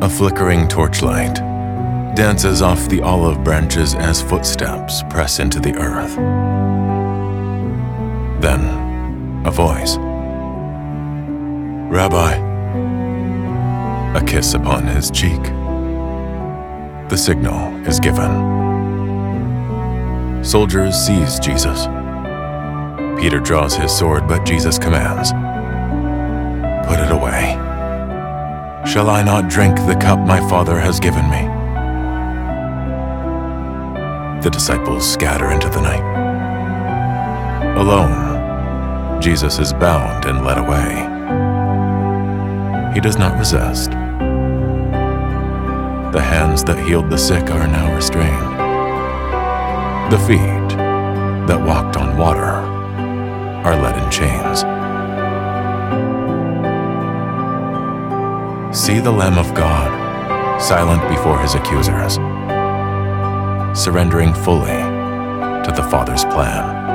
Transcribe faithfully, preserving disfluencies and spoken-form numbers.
A flickering torchlight dances off the olive branches as footsteps press into the earth. Then, a voice. "Rabbi." A kiss upon his cheek. The signal is given. Soldiers seize Jesus. Peter draws his sword, but Jesus commands, "Put it away. Shall I not drink the cup my Father has given me?" The disciples scatter into the night. Alone, Jesus is bound and led away. He does not resist. The hands that healed the sick are now restrained. The feet that walked on water are led in chains. See the Lamb of God, silent before his accusers, surrendering fully to the Father's plan.